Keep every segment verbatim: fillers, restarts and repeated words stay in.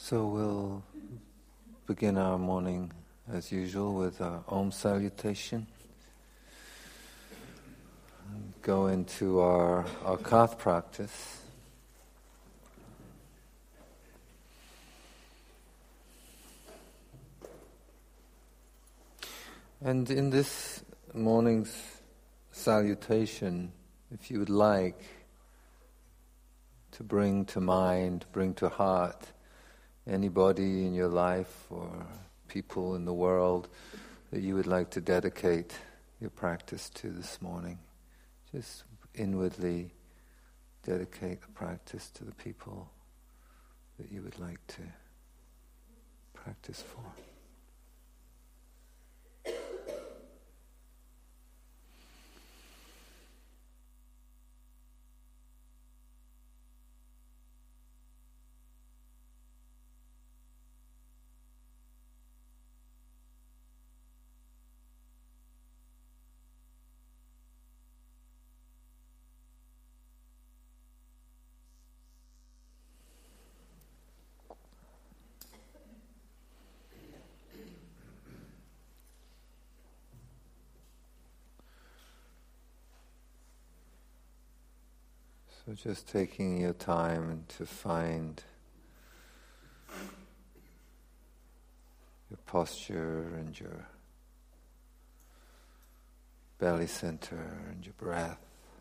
So we'll begin our morning as usual with our Om salutation. And go into our, our kath practice. And in this morning's salutation, if you would like to bring to mind, bring to heart anybody in your life or people in the world that you would like to dedicate your practice to this morning, just inwardly dedicate the practice to the people that you would like to practice for. So just taking your time to find your posture and your belly center and your breath.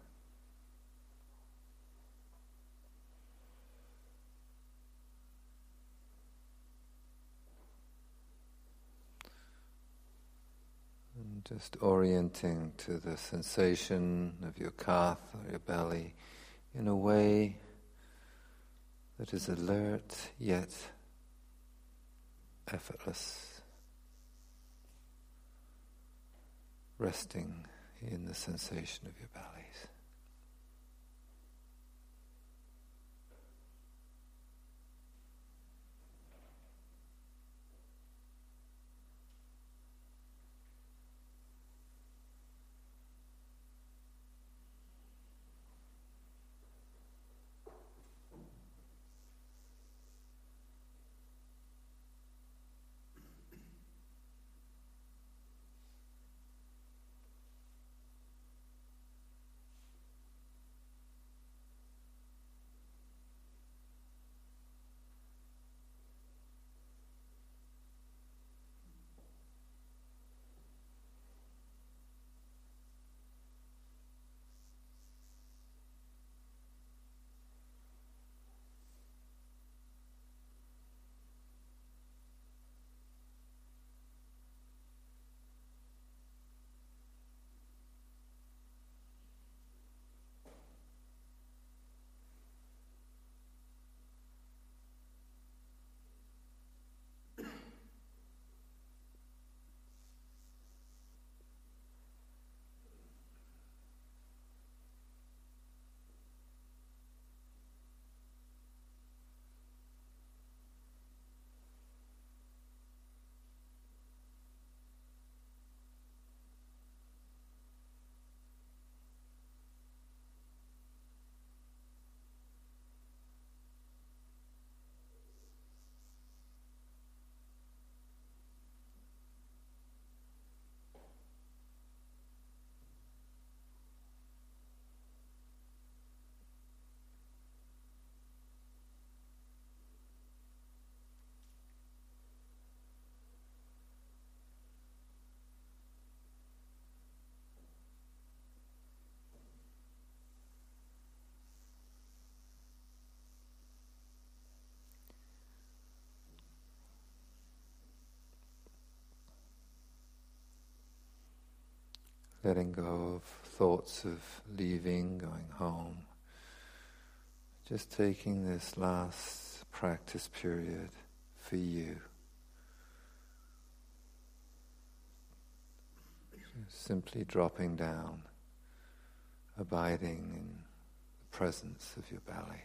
And just orienting to the sensation of your kath or your belly in a way that is alert yet effortless, resting in the sensation of your bellies. Letting go of thoughts of leaving, going home. Just taking this last practice period for you. Just simply dropping down, abiding in the presence of your belly.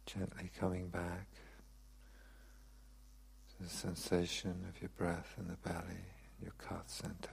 Gently coming back to the sensation of your breath in the belly, your heart center.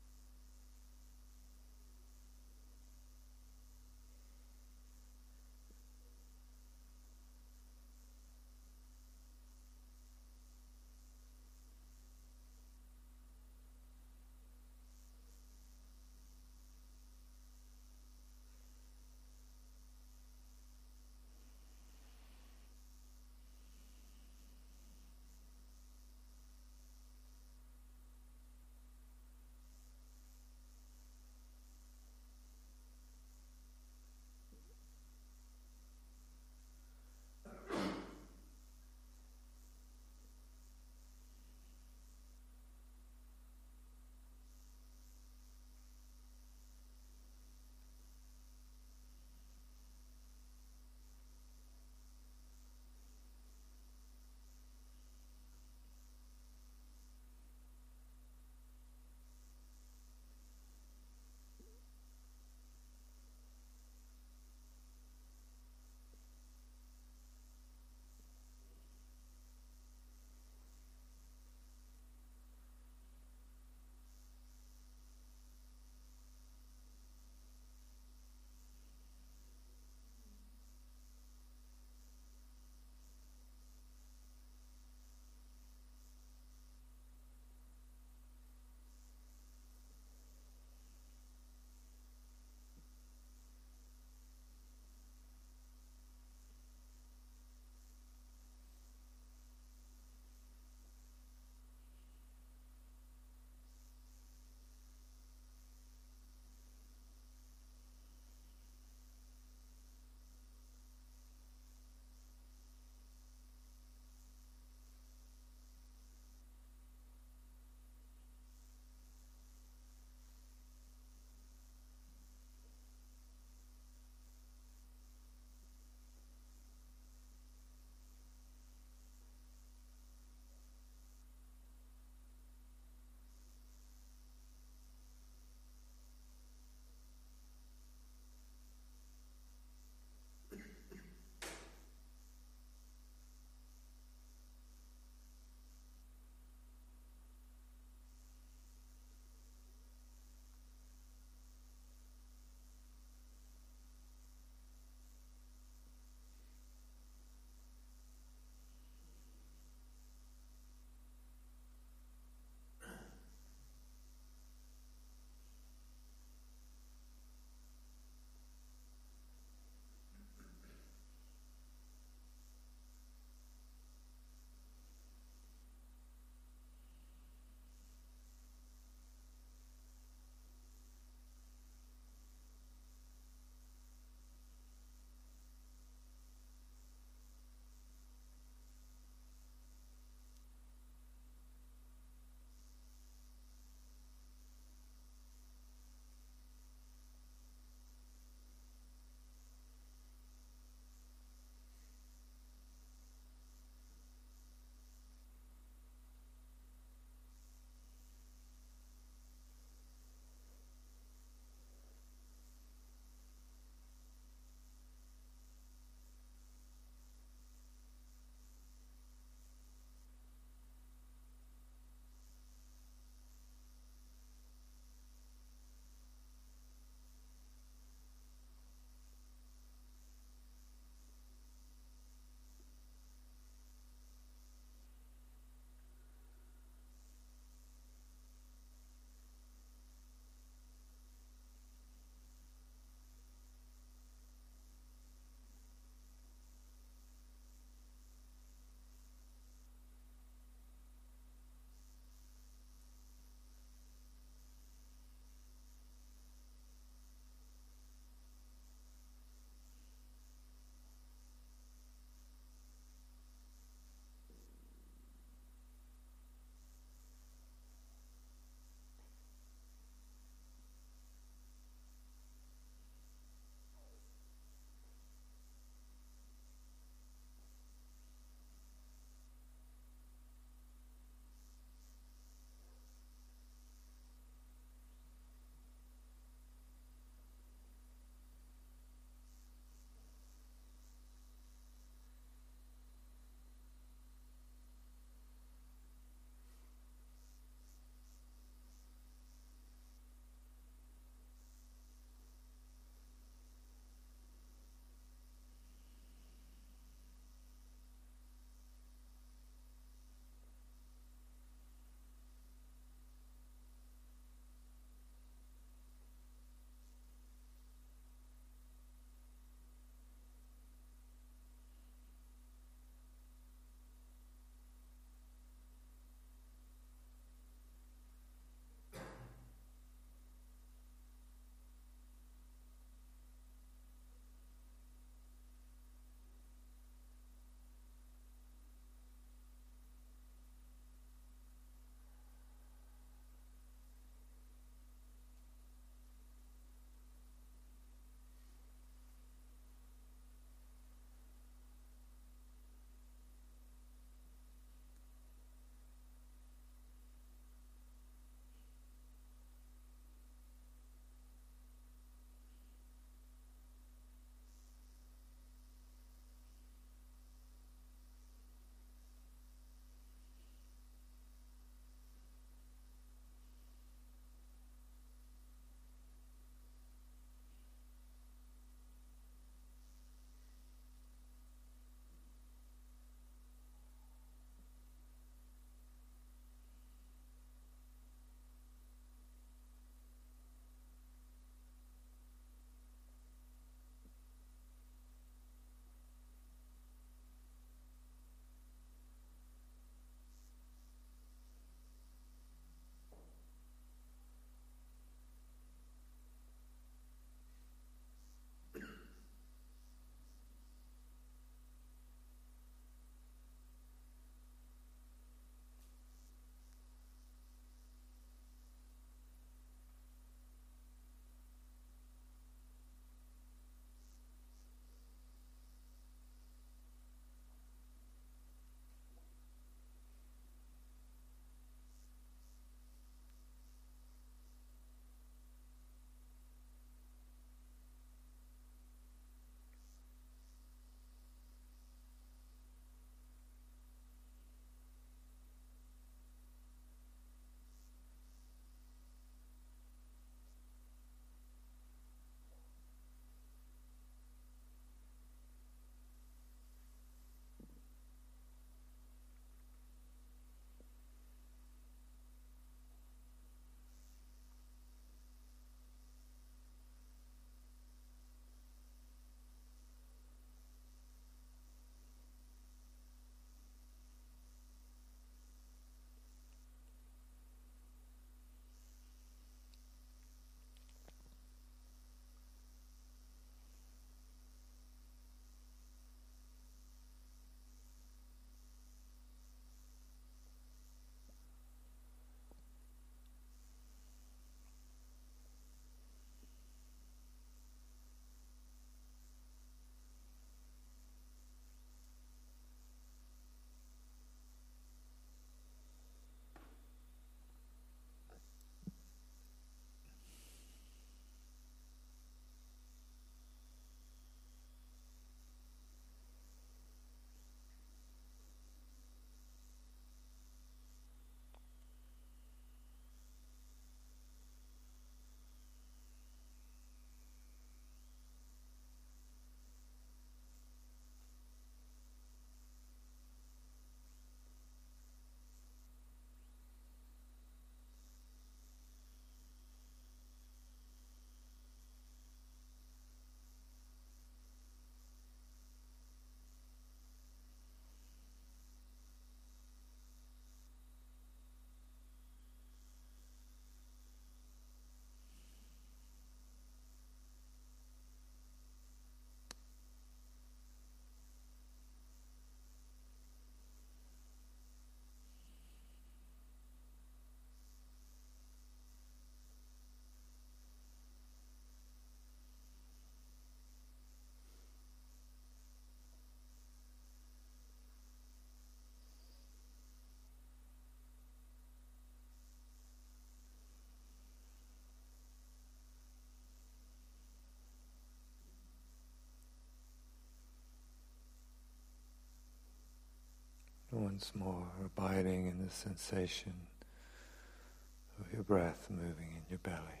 once more, abiding in the sensation of your breath moving in your belly,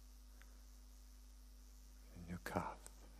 in your calf.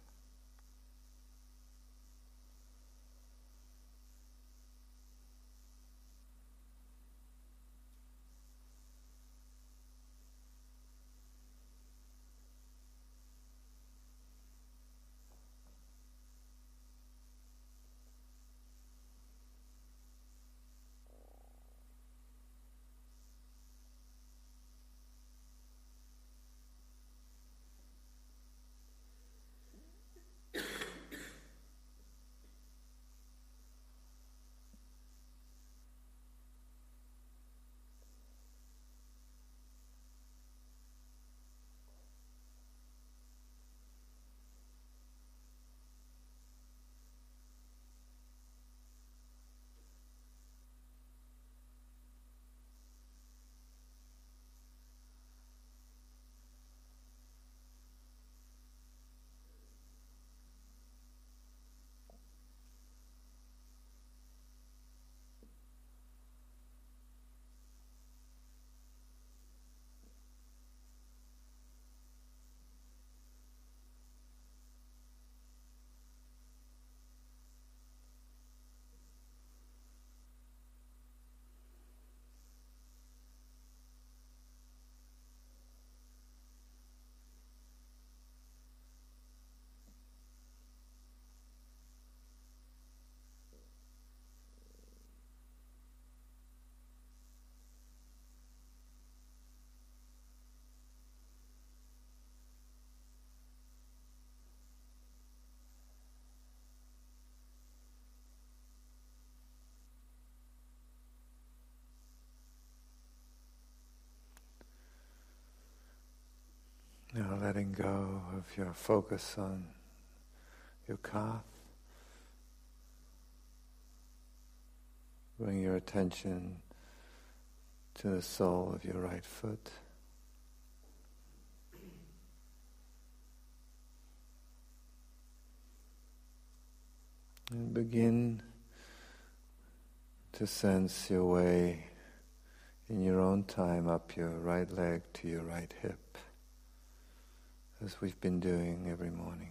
Now letting go of your focus on your calf, bring your attention to the sole of your right foot. And begin to sense your way in your own time up your right leg to your right hip, as we've been doing every morning.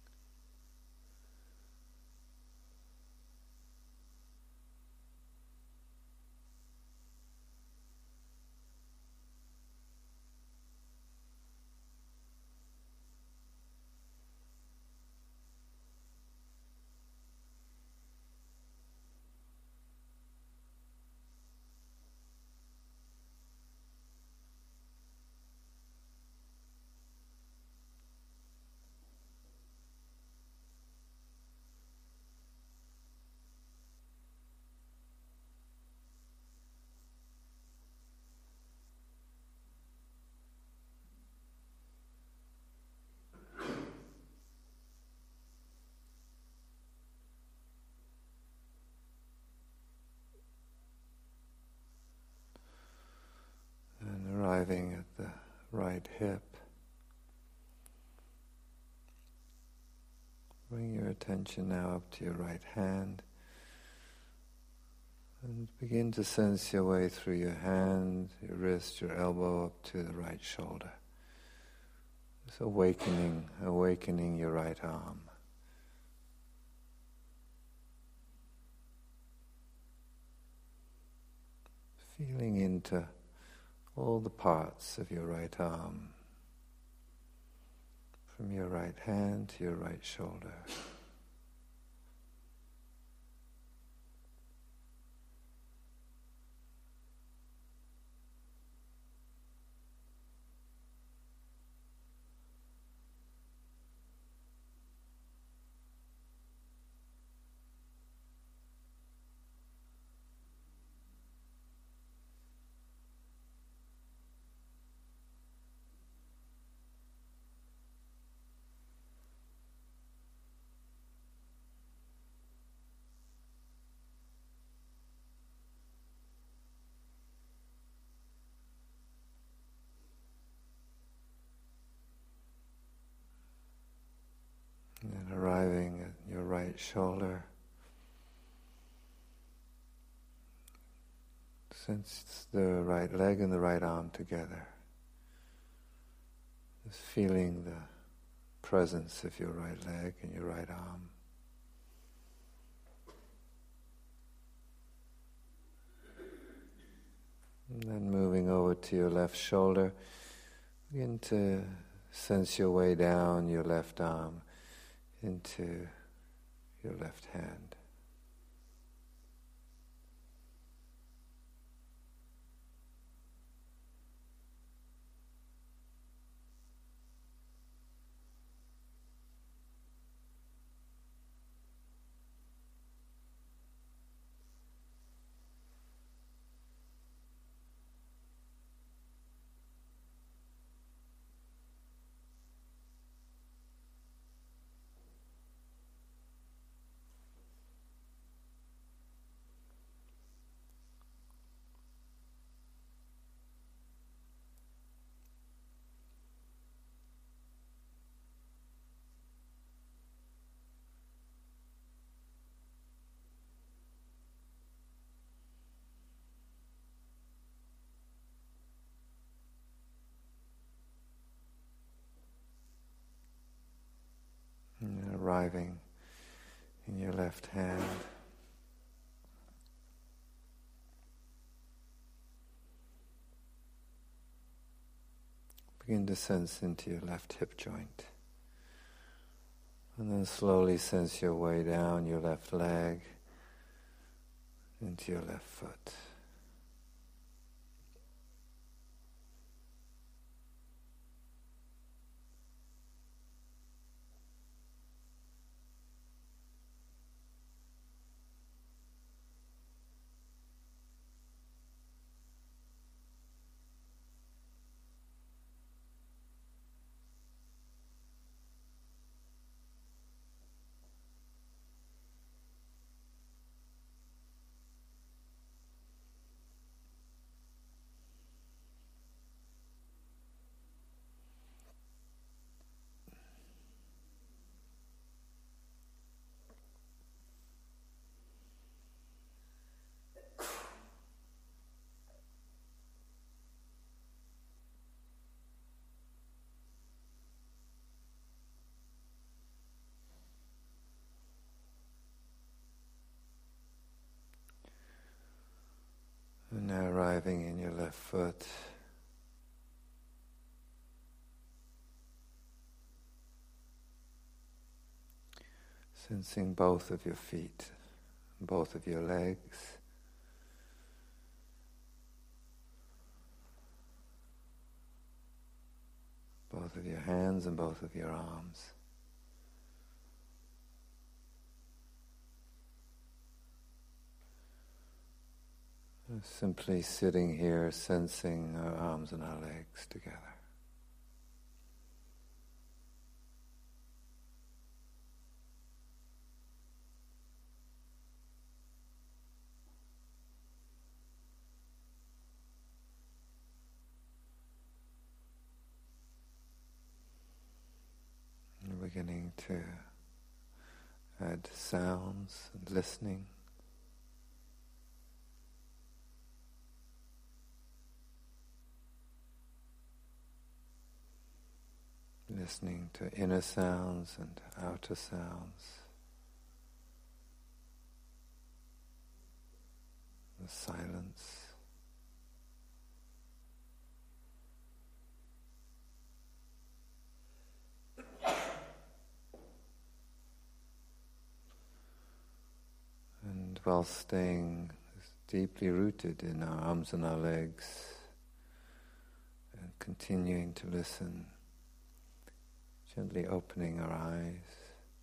Arriving at the right hip, bring your attention now up to your right hand and begin to sense your way through your hand, your wrist, your elbow up to the right shoulder. Just awakening, awakening your right arm. Feeling into all the parts of your right arm, from your right hand to your right shoulder. And arriving at your right shoulder, Sense the right leg and the right arm together. Just feeling the presence of your right leg and your right arm. And then moving over to your left shoulder, begin to sense your way down your left arm into your left hand. And arriving in your left hand. Begin to sense into your left hip joint. And then slowly sense your way down your left leg into your left foot. And now arriving in your left foot. Sensing both of your feet, both of your legs. Both of your hands and both of your arms. Simply sitting here, sensing our arms and our legs together. And beginning to add sounds and listening. Listening to inner sounds and outer sounds, the silence. And while staying deeply rooted in our arms and our legs, and continuing to listen, gently opening our eyes,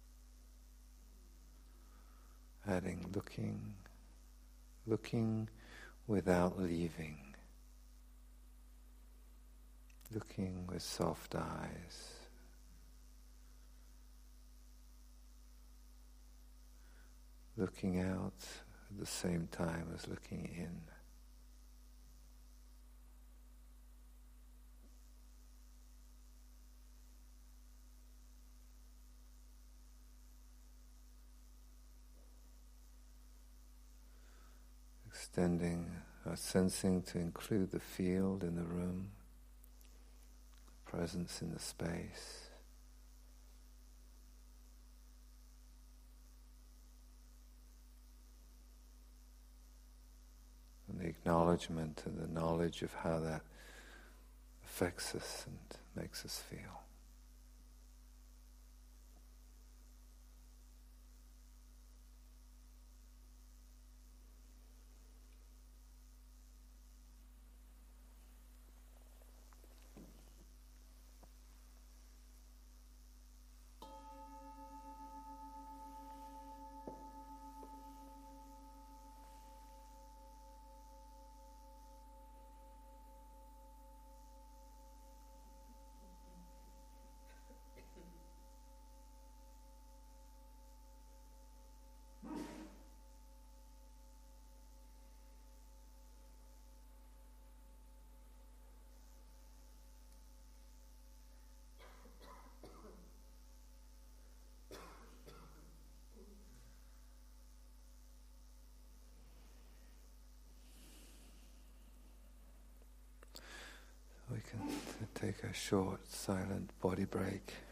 adding looking, looking without leaving, looking with soft eyes, looking out at the same time as looking in. Extending our sensing to include the field in the room, presence in the space. And the acknowledgement and the knowledge of how that affects us and makes us feel. We can take a short, silent body break.